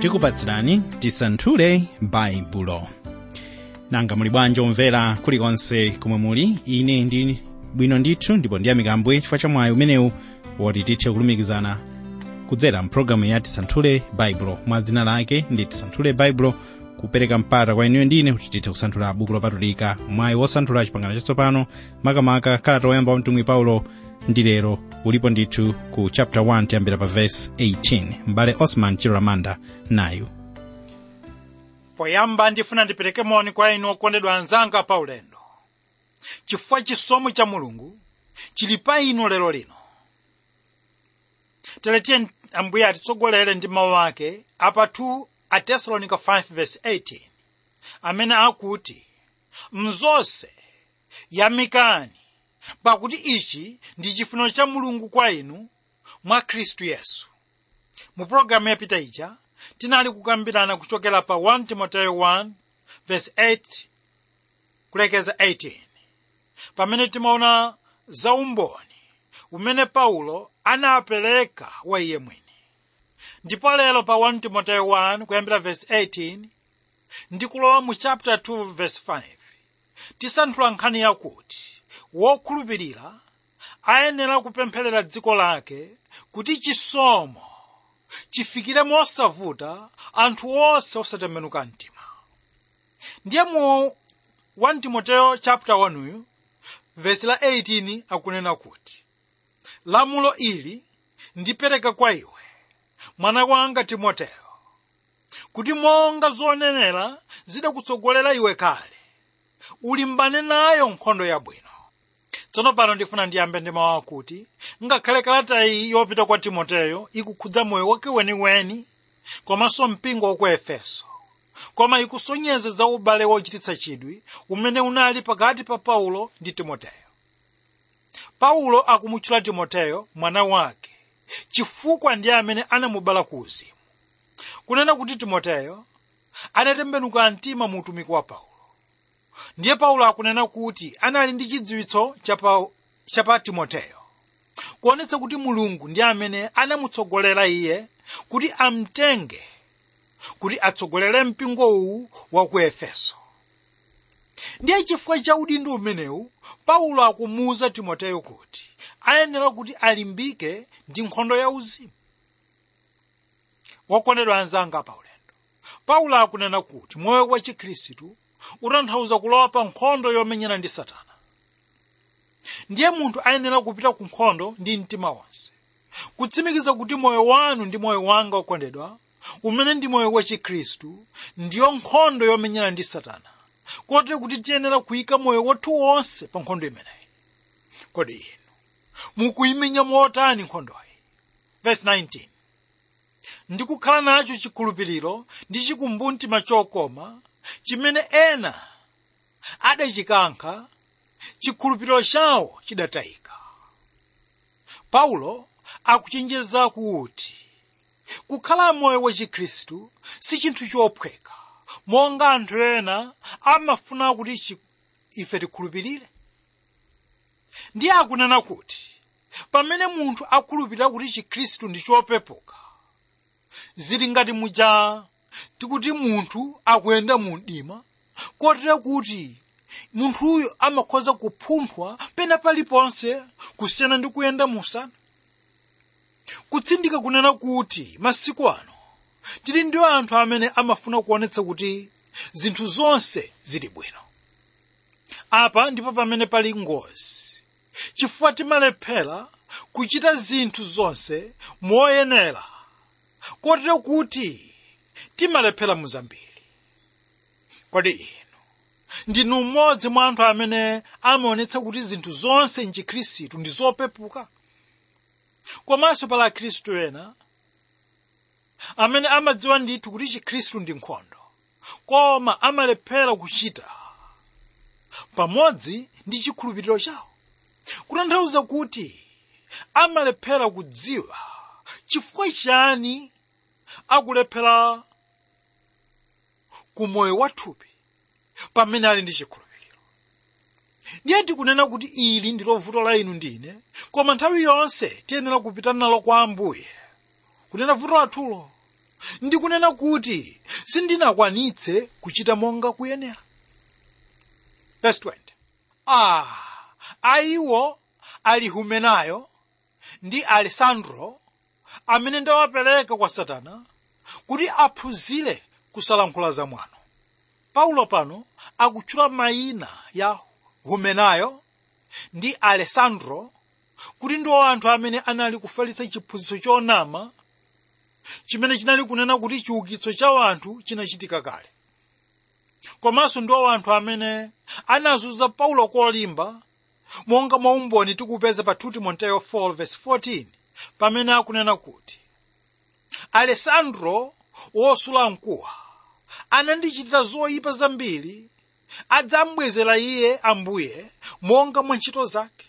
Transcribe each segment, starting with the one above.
tikupatsirani tisanthule baibulo. Nanga muli bwanji omvera kulikonse kumwe muli? Ine ndi bwino ndithu ndipo ndiyamika Ambuye chifukwa cha mwayi umenewu woti tithe kulumikizana kudzera mpulogalamu ya tisanthule baibulo. Mwa dzina lake ndi tisanthule baibulo, kupereka mpata kwa inuyo ndine kuti tithe kusanthula buku lopatulika, mwayi wosanthula chipangano chatsopano, makamaka kalata woyamba wa mtumwi Paulo, ndi lero ulipo ndithu ku chapter 1 tiyambira pa verse 18. Mbale Osman Chiramanda nayu. Poyamba ndifuna ndipereke moni kwa inu okondedwa anzanga pa ulendo, chifukwa chisomo cha Mulungu chili pa inu lero lino. Teletiye Ambuye atitsogolere ndi mawu ake apa 2 Atesalonika 5 verse 18, amene akuti mzonse yamikani, pakuti ichi ndi chifuniro cha Mulungu kwa inu mwa Khristu Yesu. Mu programu yapita ija tinali kukambirana kuchokera pa 1 Timoteyo 1 verse 8 kulekeza 18, pamene timaona za umboni umene Paulo anapereka wa iye mwini. Ndipo lero pa 1 Timoteyo 1 kuyambira verse 18 ndikulowa mu chapter 2 verse 5, tisanthula nkhani yakuti wokhulupirira ayenera kupempherera dziko lake kuti chisomo chifikire mosavuta anthu onse osatembenuka mtima. Ndiye mu 1 Timoteyo chapter 1 verse la 18 akunena kuti lamulo ili ndipereka kwa iwe, mwana wanga Timoteyo, kuti monga zonenera zidakutsogolera iwe kale, ulimbane nayo nkhondo yabwino. Tsono pano ndifuna ndiyambe ndi mawu akuti ngakhale kalata iyi yopita kwa Timoteyo ikukhudza moyo wake weniweni komanso mpingo wa ku Efeso, koma ikusonyeza za ubale wochititsa chidwi umene unali pakati pa Paulo ndi Timoteyo. Paulo akumutchula Timoteyo mwana wake chifukwa ndiye amene anamubala ku uzimu, kunena kuti Timoteyo anatembenuka mtima mu utumiki wa Paulo. Ndiye Paulo akunena kuti anali ndi chidziwitso cha pa Timoteyo, kuonetsa kuti Mulungu ndiye amene anamutsogolera iye kuti amtenge kuti atsogolere mpingo uwu wa ku Efeso. Ndiye chifukwa cha udindo umenewu Paulo akumuwuza Timoteyo kuti ayenera kuti alimbike ndi nkhondo ya uzimu. Wokondedwa anzanga pa ulendo, Paulo akunena kuti moyo wa Chikhristu utanthauza kulowa pa nkhondo yomenyana ndi Satana. Ndiye munthu ayenera kupita ku nkhondo ndi mtima wonse, kutsimikiza kuti moyo wanu ndi moyo wanga okondedwa, umene ndi moyo wa Chikhristu, ndiyo nkhondo yomenyana ndi Satana, kotero kuti tiyenera kuyika moyo wathu wonse pa nkhondo imeneyi. Kodi inu mukuyimenya motani nkhondoyi? Verse 19, ndikukhala nacho chikhulupiriro ndi chikumbumtima chokoma chimene ena adachikankha, chikhulupiriro chawo chidatayika. Paulo akuchenjeza kuti kukhala moyo wa Chikhristu si chinthu chophweka, monga anthu ena amafuna kuti ife tikhulupirire. Ndiye akunena kuti pamene munthu akhulupirira kuti Chikhristu ndi chopepuka, zili ngati muja tikuti munthu akuyenda mu mdima, kotero kuti munthuyo amakhoza kupunthwa pena paliponse kusiyana ndi kuyenda musana. Kutsindika kunena kuti masiku ano tili ndi anthu amene amafuna kuonetsa kuti zinthu zonse zili bwino. Apa ndipo pamene pali ngozi, chifukwa timalephera kuchita zinthu zonse moyenera, kotero kuti timalephera muzambiri. Kodi inu ndinu mmodzi mwa anthu amene amaonetsa kuti zinthu zonse m'Chikhristu ndi zopepuka? Komanso pala Khristu ena amene amadziwa ndithu kuti Chikhristu ndi nkhondo, koma amalephera kuchita pamodzi ndi chikhulupiriro chawo, kutanthauza kuti amalephera kudziwa chifukwa chani akulephera ku moyo wathupi pamene ali ndi chikhulupiriro. Ndiye tikunena kuti ili ndilo vuto la inu ndine, koma nthawi yonse tiyenera kupita nalo kwa Ambuye kunena vuto lathulo ndikunena kuti sindinakwanitse kuchita monga kuyenera. Verse 20. Aiwo ali Humenayo ndi Alessandro amene ndawapereka kwa Satana kuti aphunzire kusalankhula zamwano. Paulo pano akutchula mayina ya Humenayo ndi Alessandro kuti ndiwo anthu amene anali kufalitsa chiphunzitso chonama chimene chinali kunena kuti chiukitso cha anthu chinachitika kale. Komanso ndiwo anthu amene anazunza Paulo kolimba, monga maumboni tikupeza pa 2 Timoteyo 4:14 pamene akunena kuti Alessandro wosula mkuwa anandichitira zoyipa zambiri, adzambwezera iye Ambuye monga mwa ntchito zake.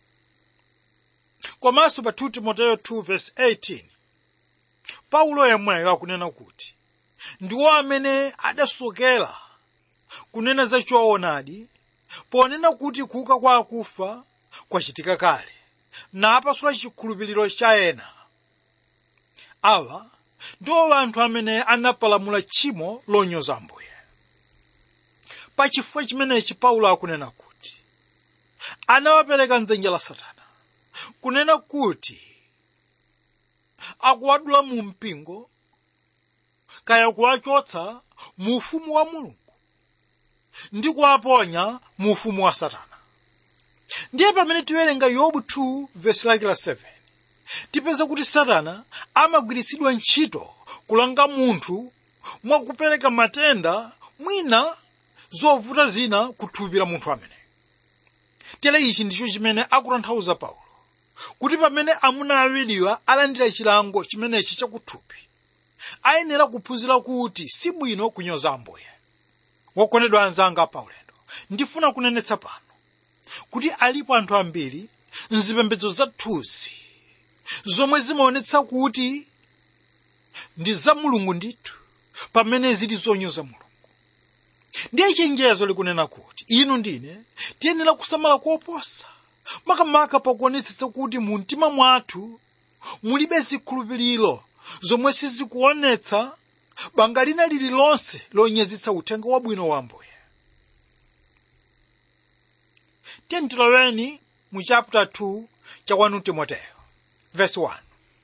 Komanso pa 2 Timoteyo 2:18 Paulo yemweyo akunena kuti ndiwo amene adasokera kunena za choonadi, ponena kuti kuuka kwa akufa kwachitika kale, napasula chikhulupiriro cha ena. Awa ndiwo anthu amene anapalamula tchimo lonyoza Ambuye. Pachifukwa chimenechi Paulo akunena kuti anawapereka m'dzanja la Satana, kunena kuti akuwadula mu mpingo kaya kuwachotsa mu ufumu wa Mulungu ndi kuwaponya mu ufumu wa Satana. Ndiye pamene tiwerenga Yobu 2:7 tipeza kuti Satana amagwiritsidwa ntchito kulanga munthu mwakupereka matenda mwina zovuta zina kuthupira munthu amene. Tere ichi ndicho chimene akutanthauza Paulo kuti pamene amuna awiriwa alandira chilango chimenechi chakuthupi, ayenera kuphunzira kuti si bwino kunyoza Ambuye. Wokondedwa anzanga paulendo, ndifuna kunenetsa pano kuti alipo anthu ambiri mzipembedzo zathuzi zomwe zimaonetsa kuti ndi za Mulungu ndithu pamene zili zonyoza Mulungu. Ndiye chenjezo likunena kuti inu ndine tiyenera kusamala koposa, makamaka pakuonetsetsa kuti mu mtima mwathu mulibe zikhulupiriro zomwe sizikuonetsa banga lina lililonse lonyezitsa uthenga wabwino wa Ambuye. Tiloweni mu chapter 2 cha 1 Timoteyo verse 1.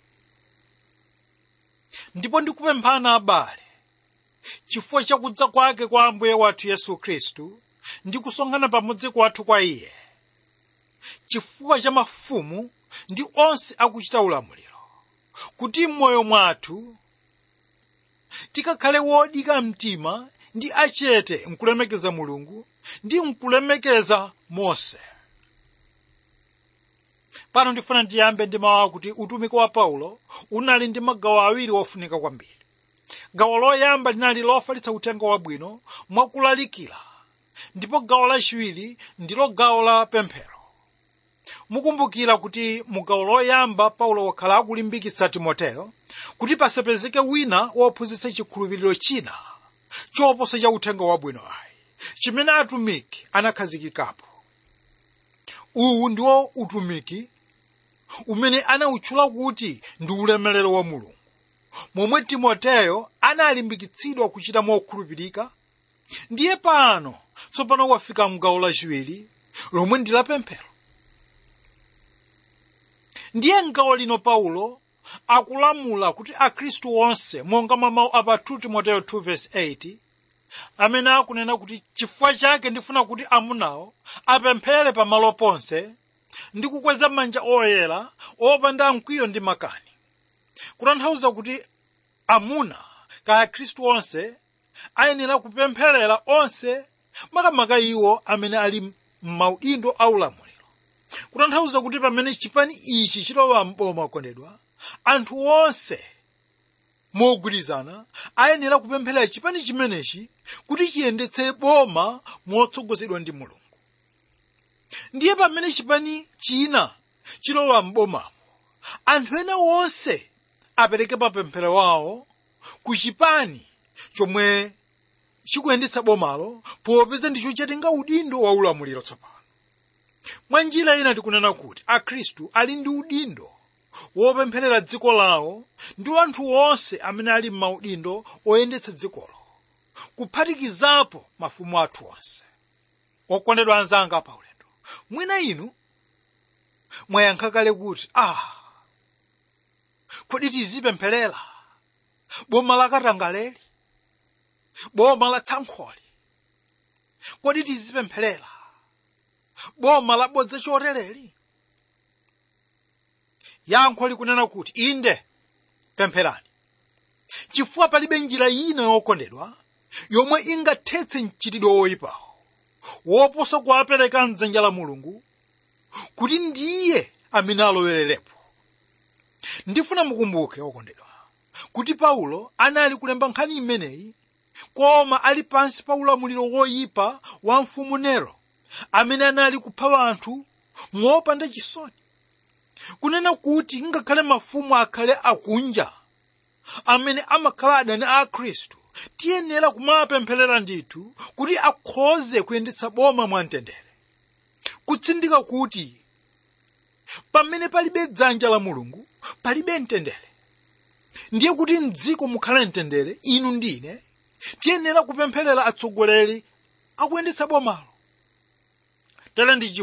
Ndipo ndikupemphani abale, chifukwa chakudza kwake kwa Ambuye wathu Yesu Khristu ndi kusonkhana pamodzi kwathu kwa Iye, chifukwa cha mafumu ndi onse akuchita ulamuliro, kuti m'moyo mwathu tikakhale wodika mtima ndi achete mkulemekeza Mulungu ndi mkulemekeza Mose. Pano ndifuna ndiyambe ndi mawu kuti utumiki wa Paulo unali ndi magawo awiri ofunika kwambiri. Gawo loyamba linali lofalitsa uthenga wabwino mwakulalikira, ndipo gawo lachiwiri ndilo gawo la pemphero. Mukumbukira kuti mu gawo loyamba Paulo wakhala akulimbikitsa Timoteyo kuti pasapezeke wina wophunzitsa chikhulupiriro china choposa cha uthenga wabwino ayi, chimene atumiki anakhazikikapo. Uwu ndiwo utumiki umene anawutchula kuti ndi ulemerero wa Mulungu, momwe Timoteyo analimbikitsidwa kuchita mokhulupirika. Ndiye pano tsopano wafika mgawo lachiwiri lomwe ndi la pemphero. Ndiye mgawo lino Paulo akulamula kuti akhristu onse, monga mawu apa 2 Timoteyo 2:8 amene akunena kuti chifukwa chake ndifuna kuti amunawo apemphere pamalo ponse ndi kukweza manja oyera opanda mkwiyo ndi makani. Kutanthauza kuti amuna kaya akhristu onse ayenera kupempherera onse, makamaka iwo amene ali m'maudindo aulamuliro. Kutanthauza kuti pamene chipani ichi chilowa m'boma okondedwa, anthu onse mogwirizana ayenera kupempherera chipani chimenechi kuti chiyendetse boma motsogozedwa ndi Mulungu. Ndiye pamene chipani china chilowa m'bomamo, anthu ena onse apereke mapemphero wawo ku chipani chomwe chikuyendetsa bomalo, popeza ndicho chatenga udindo wa ulamuliro tsopano. Mwa njira ina tikunena kuti akhristu ali ndi udindo wopempherera dziko lawo ndi anthu onse amene ali m'maudindo oyendetsa dzikolo, kuphatikizapo mafumu athu onse. Okondedwa anzanga pa ulendo, mwina inu mwayankha kale kuti kodi tizipempherera boma la Katangaleli, boma la Tsankholi? Kodi tizipempherera boma la Bodza chotereri? Yankho likunena kuti inde, pempherani, chifukwa palibe njira ina yokondedwa yomwe ingathetse mchitidwe woyipawo woposa kuwapereka m'dzanja la Mulungu kuti ndiye amene alowererepo. Ndifuna mukumbuke okondedwa kuti Paulo anali kulemba nkhani imeneyi koma ali pansi pa ulamuliro woyipa wa mfumu Nero, amene anali kupha anthu mopanda chisoni. Kunena kuti ngakhale mafumu akhale akunja amene amakhala adani a Khristu, tiyenera kumapempherera ndithu kuti akhoze kuyendetsa boma mwamtendere, kutsindika kuti pamene palibe dzanja la Mulungu palibe mtendere. Ndiye kuti m'dziko mukhale mtendere, inu ndine tiyenera kupempherera atsogoleri akuyendetsa bomalo. Tere ndi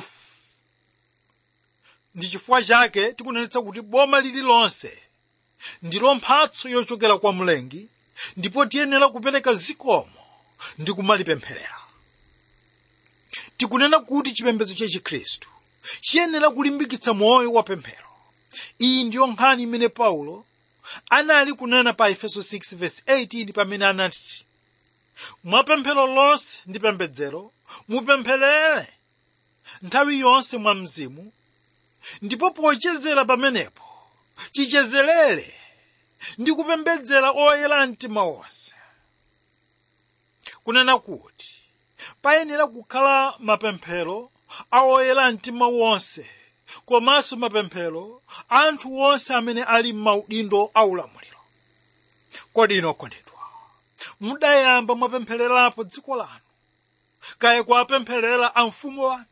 chifukwa chake tikunenetsa kuti boma lililonse ndilo mphatso yochokera kwa Mlengi, ndipo tiyenera kupereka zikomo ndi kumalipempherera. Tikunena kuti chipembedzo cha Chikhristu chiyenera kulimbikitsa moyo wa pemphero. Iyi ndiyo nkhani imene Paulo anali kunena pa Efeso 6:18 pamene anati, mwapemphero lonse ndi pembedzero mupempherere nthawi yonse mwa mzimu, ndipo pochezera pamenepo chichezerere ndi kupembedzera oyera mtima wonse. Kunena kuti payenera kukhala mapemphero a oyera mtima wonse, komanso mapemphero anthu onse amene ali m'maudindo a ulamuliro. Kodi inu okondedwa, mudayamba mwapemphererapo dziko lanu, kaya kuwapempherera amfumu wanu?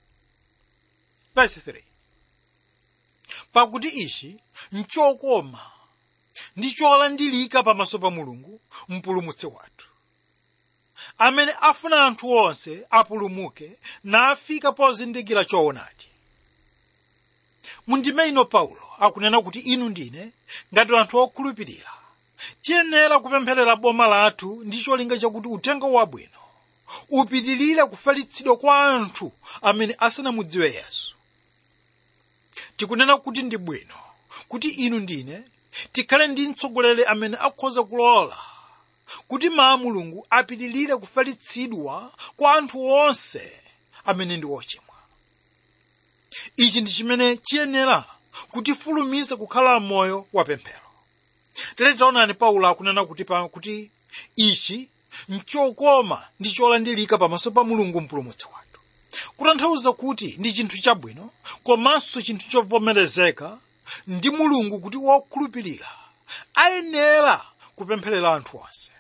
Verse 3. Pakuti ichi nchokoma ndi cholandilika pamaso pa Mulungu mpulumutsi wathu, amene afuna anthu onse apulumuke nafika pozindikira choonadi. Mundime ino Paulo akunena kuti inu ndine ngati anthu okhulupirira tiyenera kupempherera boma lathu ndi cholinga chakuti uthenga wabwino upitirire kufalitsidwa kwa anthu amene asanamudziwe Yesu. Tikunena kuti ndi bwino kuti inu ndine tikhale ndi mtsogoleri amene akhoza kulola kuti mawu a Mulungu apitirire kufalitsidwa kwa anthu onse amene ndi ochimwa. Ichi ndi chimene chiyenera kutifulumiza kukhala moyo wa pemphero. Tere taonani Paulo akunena kuti ichi nchokoma ndi cholandilika pamaso pa Mulungu mpulumutsi wathu, kutanthauza kuti ndi chinthu chabwino komanso chinthu chovomerezeka ndi Mulungu kuti wokhulupirira ayenera kupempherera anthu onse.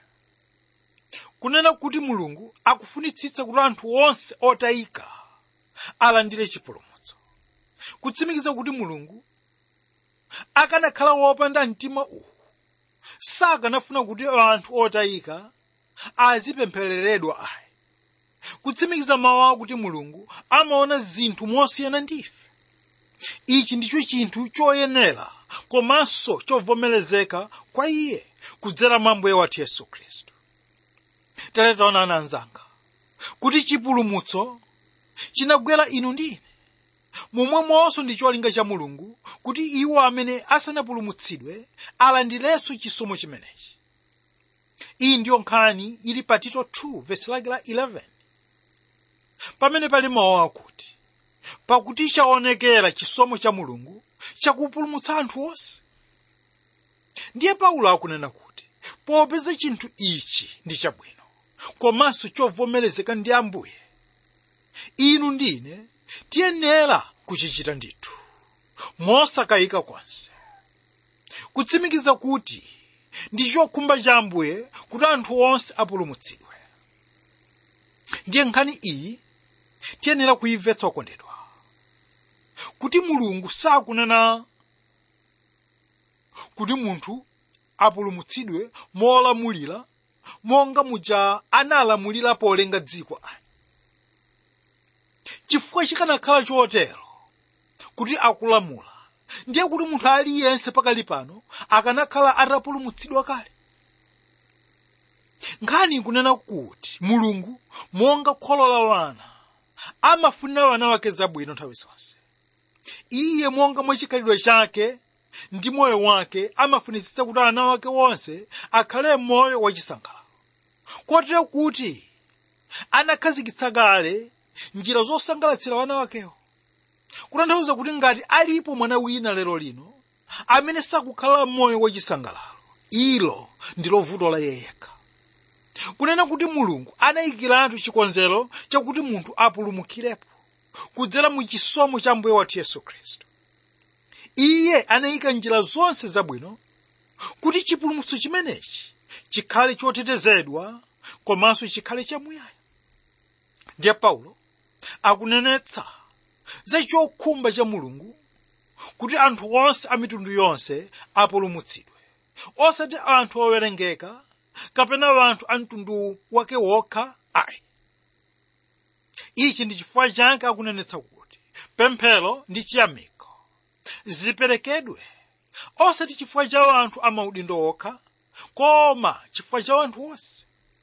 Kunena kuti Mulungu akufunitsitsa kuti anthu onse otayika alandire chipulumutso, kutsimikiza kuti Mulungu akanakhala wopanda mtima uwu sakanafuna kuti anthu otayika azipemphereredwa ayi, kutsimikiza mawu awo kuti Mulungu amaona zinthu mosiyana ndife. Ichi ndicho chinthu choyenera komanso chovomerezeka kwa iye kudzera mwa Ambuye wathu Yesu Khristu. Tere taonani anzanga kuti chipulumutso chinagwera inu ndine, momwemonso ndi cholinga cha Mulungu kuti iwo amene asanapulumutsidwe alandirenso chisomo chimenechi. Iyi ndiyo nkhani ili pa Tito 2:11 pamene pali mawu akuti, pakuti chaonekera chisomo cha Mulungu chakupulumutsa anthu onse. Ndiye Paulo akunena kuti popeza chinthu ichi ndi chabwino komanso chovomerezeka ndi Ambuye, inu ndine tiyenera kuchichita ndithu mosakayika konse, kutsimikiza kuti ndi chokhumba cha Ambuye kuti anthu onse apulumutsidwe. Ndiye nkhani iyi tiyenera kuyimvetsa okondedwa, kuti Mulungu sakunena kuti munthu apulumutsidwe molamulira monga muja analamulira polenga dziko. Chifukwa chikanakhala chotero kuti akulamula, ndiye kuti munthu aliyense pakali pano akanakhala atapulumutsidwa kale. Nkhani kunena kuti Mulungu monga kholo la wana amafunira wana wake zabwino nthawi zonse. Iye monga mwachikhalidwe chake ndi moyo wake amafunitsitsa kuti ana wake wonse akhale moyo wachisangalalo, kotero kuti anakhazikitsa kale njira zosangalatsira wana wakewo. Kutanthauza kuti ngati alipo mwana wina lero lino amene sakukhala moyo wachisangalalo, ilo ndilo vuto la yekha. Kunena kuti Mulungu anayikiratu chikonzero chakuti munthu apulumukirepo kudzera mu chisomo cha Mbuye wathu Yesu Khristu. Iye anayika njira zonse zabwino kuti chipulumutso chimenechi chikhale chotetezedwa komanso chikhale chamuyaya. Ndiye Paulo akunenetsa za chokhumba cha Mulungu kuti anthu onse a mitundu yonse apulumutsidwe, osati anthu owerengeka kapena anthu a mtundu wake wokha ayi. Ichi ndi chifukwa chake akunenetsa kuti pemphero ndi chiyamiko ziperekedwe osati chifukwa cha anthu a maudindo okha, koma chifukwa cha anthu onse.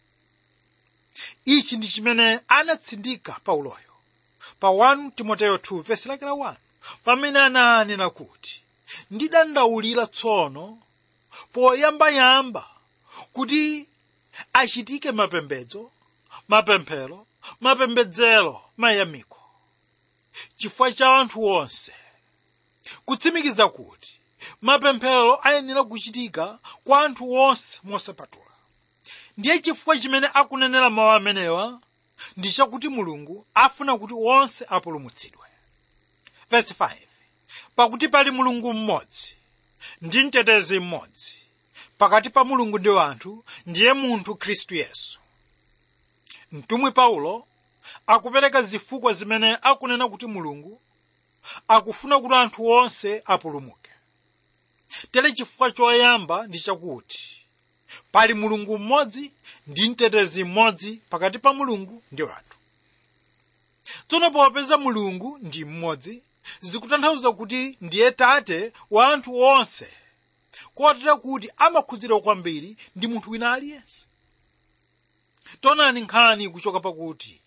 Ichi ndi chimene anatsindika Pauloyo pa 1 Timoteyo 2 verse lake la 1 pamene ananena kuti ndidandaulira tsono poyambayamba kuti achitike mapembedzo, mapemphero, mapembedzero, mayamiko chifukwa cha anthu onse, kutsimikiza kuti mapemphero ayenera kuchitika kwa anthu onse mosapatula. Ndiye chifukwa chimene akunenera mawu amenewa ndi chakuti Mulungu afuna kuti onse apulumutsidwe. Verse 5, pakuti pali Mulungu mmodzi ndi mtetezi mmodzi pakati pa Mulungu ndi anthu, ndiye munthu Khristu Yesu. Mtumwi Paulo akupereka zifukwa zimene akunena kuti Mulungu akufuna kuti anthu onse apulumuke. Tere chifukwa choyamba ndi chakuti pali Mulungu mmodzi ndi mtetezi mmodzi pakati pa Mulungu ndi anthu. Tsono popeza Mulungu ndi mmodzi, zikutanthauza kuti ndiye tate wa anthu onse, kotero kuti amakhudzidwa kwambiri ndi munthu wina aliyense. Tonani nkhani kuchoka pakuti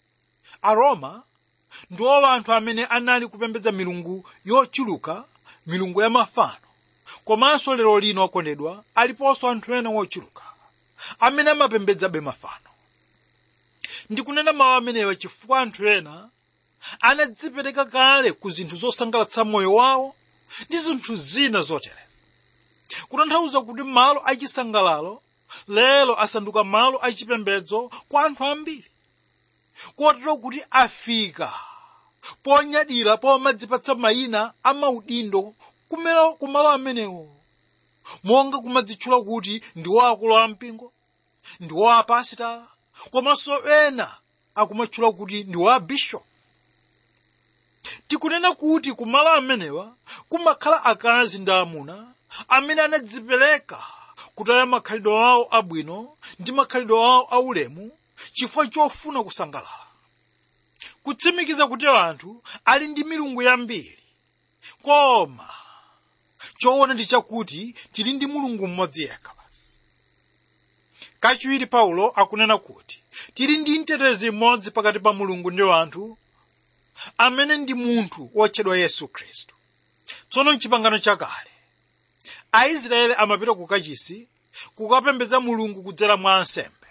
Aroma ndiwo anthu amene anali kupembedza milungu yochuluka, milungu ya mafano. Komanso lero lino akondedwa aliponso anthu ena wochuluka amene amapembedzabe mafano. Ndikunena mawu amenewa chifukwa anthu ena anadzipereka kale ku zinthu zosangalatsa moyo wawo ndi zinthu zina zotere. Kutanthauza kuti malo achisangalalo lero asanduka malo achipembedzo kwa anthu ambiri, kotero kuti afika ponyadira pomadzipatsa mayina a maudindo kumalo amenewo, monga kumadzitchula kuti ndiwo akulu ampingo, ndiwo apasitala, komanso ena akumatchula kuti ndiwo abishop. Tikunena kuti kumalo amenewa kumakhala akazi ndi amuna amene anadzipereka kutaya makhalidwe awo abwino ndi makhalidwe awo aulemu chifukwa chofuna kusangalala, kutsimikiza kuti anthu ali ndi milungu yambiri, koma choona ndi chakuti tili ndi Mulungu mmodzi yekha. Kachiwiri Paulo akunena kuti tili ndi mtetezi mmodzi pakati pa Mulungu ndi anthu, amene ndi munthu wotchedwa Yesu Khristu. Tsono m'chipangano chakale Aisraeli amapita ku kachisi kukapembedza Mulungu kudzera mwa ansembe.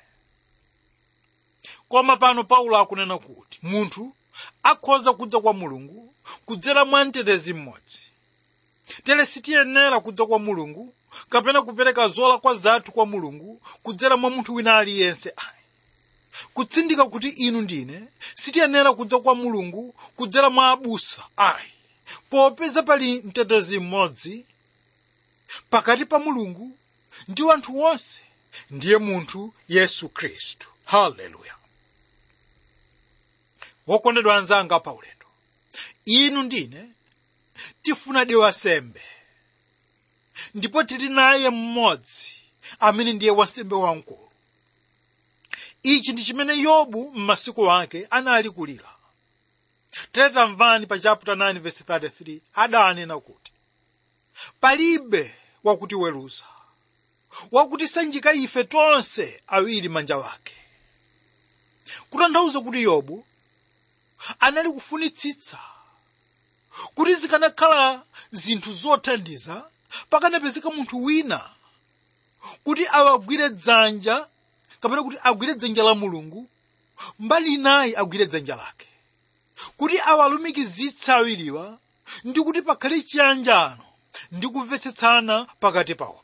Koma pano Paulo akunena kuti munthu akhoza kudza kwa Mulungu kudzera mwa mtetezi mmodzi. Tere sitiyenera kudza kwa Mulungu kapena kupereka zolakwa zathu kwa Mulungu kudzera mwa munthu wina aliyense ayi. Kutsindika kuti inu ndine sitiyenera kudza kwa Mulungu kudzera mwa abusa ayi, popeza pali mtetezi mmodzi pakati pa Mulungu ndi anthu onse, ndiye munthu Yesu Khristu. Haleluya. Wokondedwa anzanga pa ulendo, inu ndine tifuna diwa sembe ndipo tili naye mmodzi amene ndiye wansembe wamkulu. Ichi ndi chimene Yobu m'masiku ake anali kulira. Tamvani pa chapter 9 verse 33 adanena kuti, palibe wakutiweruza, wakutisanjika ife tonse awiri manja wake. Kutanthauza kuti Yobu anali kufunitsitsa kuti zikanakhala zinthu zothandiza pakanapezeka munthu wina kuti awagwire dzanja, kapena kuti agwire dzanja la Mulungu mbali inayi agwire dzanja lake, kuti awalumikizitsa awiriwa ndi kuti pakhale chiyanjano ndi kumvetsetsana pakati pawo.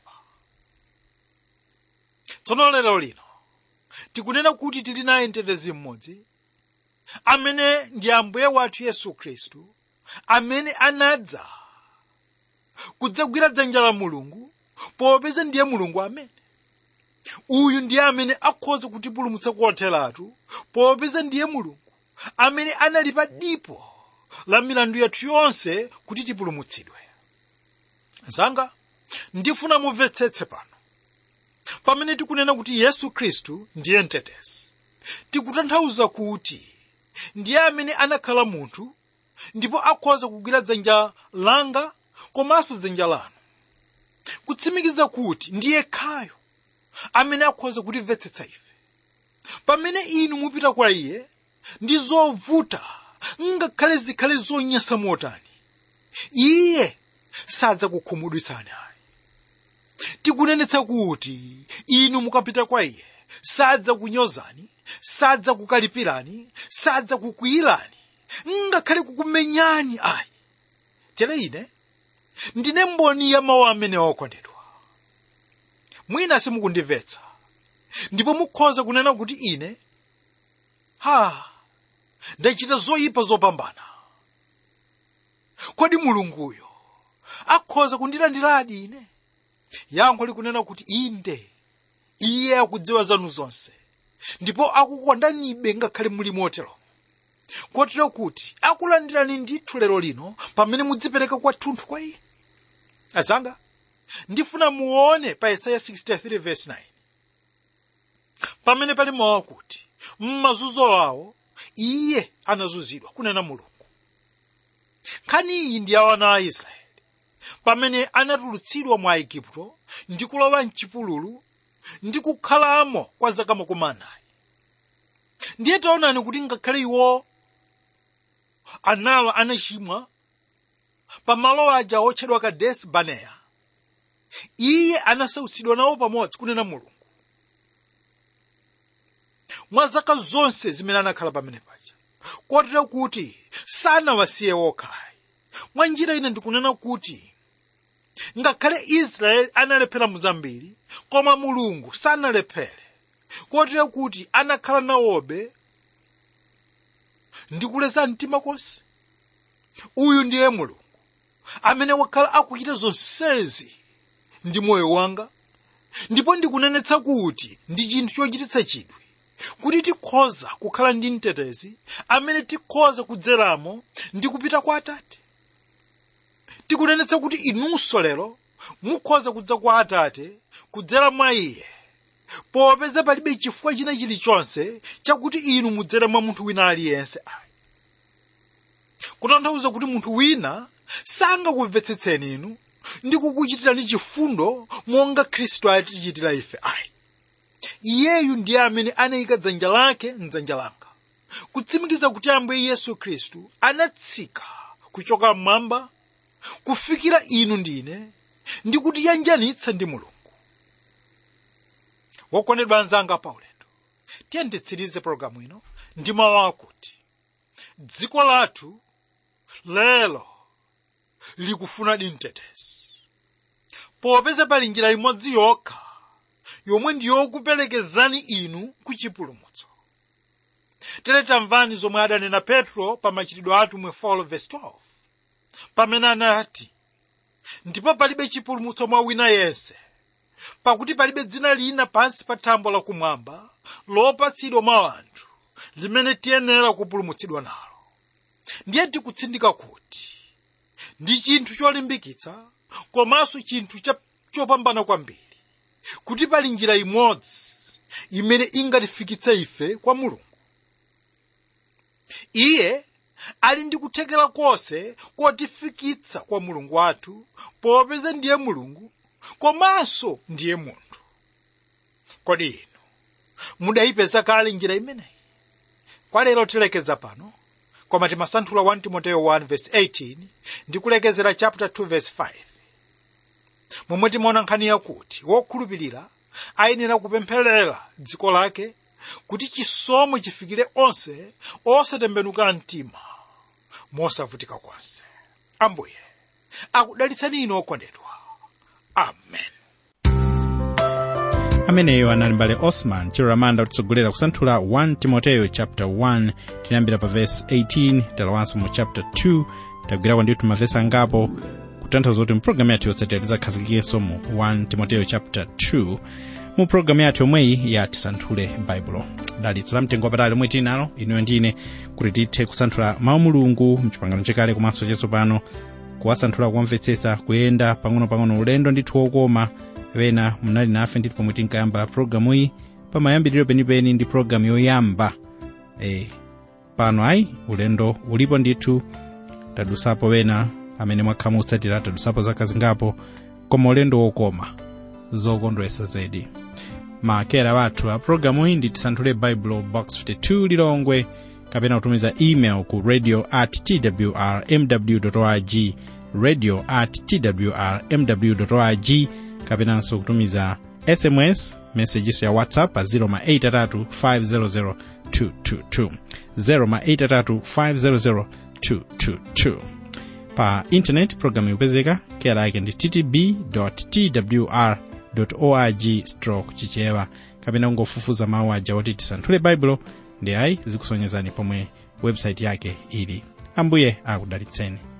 Tsono lero lino tikunena kuti tili naye mtetezi mmodzi amene ndi Ambuye wathu Yesu Khristu, amene anadza kudzagwira dzanja la Mulungu popeza ndiye Mulungu amene. Uyu ndiye amene akhoza kutipulumutsa kotheratu popeza ndiye Mulungu amene analipa dipo la milandu yathu yonse kuti tipulumutsidwe. Zanga ndifuna mumvetsetse pano. Pamene tikunena kuti Yesu Khristu ndiye mtetezi, tikutanthauza kuti ndiye amene anakhala munthu ndipo akhoza kugwira dzanja langa komanso dzanja lanu, kutsimikiza kuti ndiye khayo amene akhoza kutimvetsetsa ife. Pamene inu mupita kwa iye ndi zovuta ngakhale zikhale zonyansa motani, iye sadzakukhumudwitsani. Tikunenetsa kuti inu mukapita kwa iye sadzakunyozani, sadzakukalipirani, sadzakukwiyirani, ngakhale kukumenyani. Tere ine ndine mboni ya mawu amene okondedwa. Mwina simukundimvetsa ndipo mukhoza kunena kuti ine ndachita zoyipa zopambana. Kodi Mulunguyo akhoza kundilandiradi ine? Yankho likunena kuti inde, iye akudziwa zanu zonse ndipo akukondanibe ngakhale muli motero, kotero kuti akulandirani ndithu lero lino pamene mudzipereka kwathunthu kwa iye. Azanga, ndifuna muone pa Yesaya 63 verse 9 pamene pali mawu kuti m'mazunzo awo iye anazunzidwa, kunena Mulungu. Nkhani iyi ndi ya ana a Israeli pamene anatulutsidwa mwa Igupto ndi kulowa m'chipululu ndi kukhalamo kwa zaka 40. Ndiye taonani kuti ngakhale iwo anawa anachimwa pa malo aja otchedwa Kadesi Barinea, iye anasautsidwa nawo pamodzi, kunena Mulungu, mwa zaka zonse zimene anakhala pamene paja, kotero kuti sanawasiye wokhayi. Mwa njira ina ndikunena kuti ngakhale Israeli analephera muzambiri, koma Mulungu sanalephere, kotero kuti anakhala nawobe ndi kuleza mtima konse. Uyu ndiye Mulungu amene wakhala akuchita zonsezi ndi moyo wanga, ndipo ndikunenetsa kuti ndi chinthu chochititsa chidwi kuti tikhoza kukhala ndi mtetezi amene tikhoza kudzeramo ndi kupita kwa Atate. Tikunenetsa kuti inunso lero mukhoza kudza kwa Atate kudzera mwa iye, popeza palibe chifukwa china chilichonse chakuti inu mudzere mwa munthu wina aliyense. Kutanthauza kuti munthu wina sangakumvetsetseni inu ndi kukuchitirani chifundo monga Khristu atichitira ife. Iyeyu ndiye amene anayika dzanja lake m'dzanja langa, kutsimikiza kuti Ambuye Yesu Khristu anatsika kuchoka mmwamba kufikira inu ndine ndi kutiyanjanitsa ndi Mulungu. Wokondedwa anzanga pa ulendo, tiye nditsirize programu ino ndi mawu akuti dziko lathu lero likufuna mtetezi, popeza pali njira imodzi yokha yomwe ndiyokuperekezani inu ku chipulumutso. Tere tamvani zomwe adanena Petro pa machitidwe atumwi 4 verse 12 pamene anati, ndipo palibe chipulumutso mwa wina yense, pakuti palibe dzina lina pansi pa thambo lakumwamba lopatsidwa mwa anthu limene tiyenera kupulumutsidwa nalo. Ndiye tikutsindika kuti ndi chinthu cholimbikitsa komanso chinthu chopambana kwambiri kuti pali njira imodzi imene ingatifikitse ife kwa Mulungu. Iye ali ndi kuthekera konse kotifikitsa kwa Mulungu wathu, popeza ndiye Mulungu komanso ndiye munthu. Kodi inu mudayipeza kale njira imeneyi? Kwa lero tilekeza pano, koma timasanthula 1 Timoteyo 1:18 ndi kulekezera chapter 2:5. Momwe timaona nkhani yakuti wokhulupirira ayenera kupempherera dziko lake kuti chisomo chifikire onse osatembenuka mtima mosavutika konse. Ambuye akudalitseni inu okondedwa. Amen. Ameneyo anali mbale Osman Chiramanda kutsogolera kusanthula 1 Timoteyo chapter 1, tinayambira pa verse 18 talawanso mu chapter 2, tagwirako ndithu mavesi angapo kutanthauza kuti mpulogalamu yathu yotsatira tidzakhazikikeso mu 1 Timoteyo chapter 2 mu pulogalamu yathu yomweyi ya tisanthule baibulo. Dalitso la mtengo wapatali lomwe tinalo inuyo ndine kuti tithe kusanthula mawu Mulungu mchipangano chakale komanso chatsopano, kuwasanthula kuwamvetsetsa, kuyenda pang'ono-pang'ono ulendo ndithu wokoma. Wena munali nafe ndithu pomwe tinkayamba pulogalamu iyi, pamayambiriro penipeni ndi pulogalamu yoyamba. Pano ayi ulendo ulipo ndithu, tadusapo wena amene mwakhala mutsatira tadusapo zaka zingapo, koma ulendo wokoma zokondwesa zedi. Makera wathu a pulogalamu iyi ndi tisanthule Bible box 52 Lilongwe, kapena kutumiza email ku radio@twrmw.org, radio@twrmw.org, kapenanso kutumiza SMS message ya WhatsApp pa 083500222 083500222. Pa internet program yupezeka kera yake ndi ttb.twr.org/chichewa, kapena ungofufuza mawu aja oti tisanthule baibulo ndi ayi zikusonyezani pomwe website yake ili. Ambuye akudalitseni.